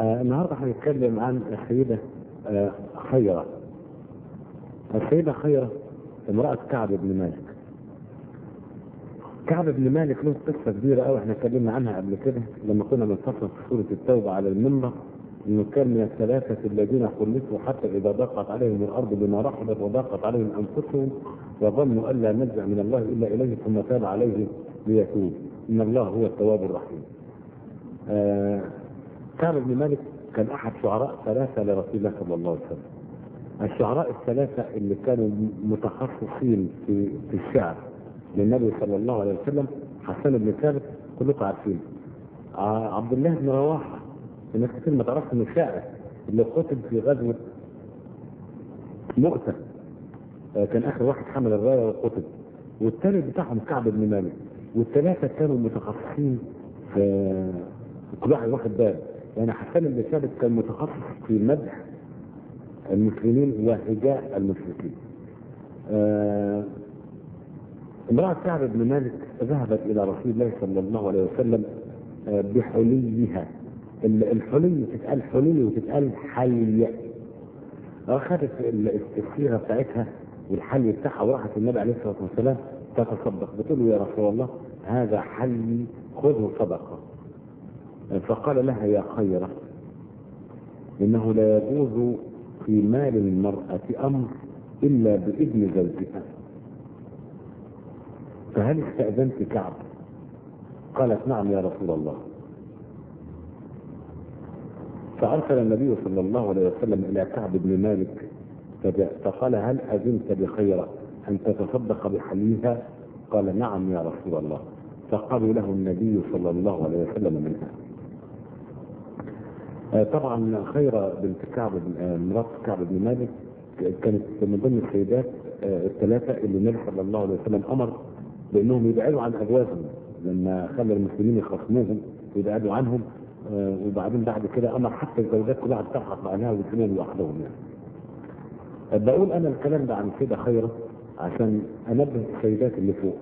النهارده هنتكلم عن السيدة خيرة. السيدة خيرة امرأة كعب بن مالك. كعب بن مالك له قصة كبيرة قوي احنا اتكلمنا عنها قبل كده لما كنا بنفصل في سورة التوبة على المنبر، انه كان من الثلاثة الذين خلصوا حتى اذا ضاقت عليهم الارض بما رحبت وضاقت عليهم انفسهم وظنوا ان لا ملجأ من الله الا اليه ثم تاب عليهم ليتوب ان الله هو التواب الرحيم. كعب بن مالك كان احد شعراء ثلاثة لرسول الله صلى الله عليه وسلم. الشعراء الثلاثة اللي كانوا متخصصين في الشعر للنبي صلى الله عليه وسلم: حسان بن ثابت كلكم عارفين، عبد الله بن رواحة الناس كتير ما تعرفش انه شاعر اللي قتل في غزوة مؤتة، كان اخر واحد حمل الراية وقتل، والثالث بتاعهم كعب بن مالك، والثلاثة كانوا متخصصين في كل واحد واخد بال. يعني حسان بن ثابت كان متخصص في مدح المسلمين وهجاء المشركين. امرأة كعب بن مالك ذهبت إلى رسول الله صلى الله عليه وسلم بحليها. الحلي تتقال حلي وتتقال حلي. أخذت الصيغة بتاعتها والحلي بتاعها وراحت النبي عليه الصلاة والسلام تتصدق، بتقول له: يا رسول الله هذا حلي خذه صدقة. فقال لها: يا خيرة، إنه لا يجوز في مال المرأة أمر إلا بإذن زوجها، فهل استأذنت كعب؟ قالت: نعم يا رسول الله. فأرسل النبي صلى الله عليه وسلم إلى كعب بن مالك فقال: هل أذنت بخيرة أن تتصدق بحليها؟ قال: نعم يا رسول الله. فقالوا له النبي صلى الله عليه وسلم منها. طبعا خيرة بنت كعب مرات كعب بن مالك كانت من ضمن السيدات الثلاثة اللي النبي صلى الله عليه وسلم أمر بأنهم يبعدوا عن أزواجهم لما خلى المسلمين يخصموهم ويبعدوا عنهم، وبعدين بعد كده أمر حتى الزوجات كلها تلحق معناها والزمان لوحدهم. يعني بقول أنا الكلام ده عن سيدة خيرة عشان أنبه السيدات اللي فوق.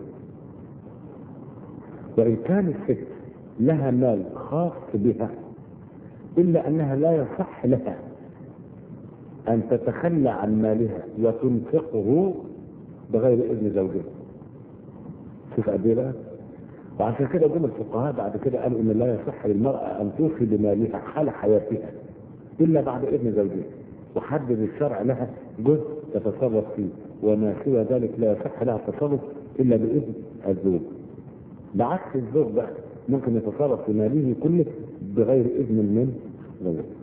وإن كان الست لها مال خاص بها إلا أنها لا يصح لها أن تتخلى عن مالها وتنفقه بغير إذن زوجها. شوف قد ايه بقى. وعشان كده جم الفقهاء بعد كده قالوا ان لا يصح للمرأة ان توفي بمالها حال حياتها الا بعد اذن زوجها، وحدد الشرع لها جزء تتصرف فيه، وما سوى ذلك لا يصح لها التصرف الا باذن الزوج. بعكس الزوج بقى ممكن يتصرف في ماله كله بغير اذن من زوجه.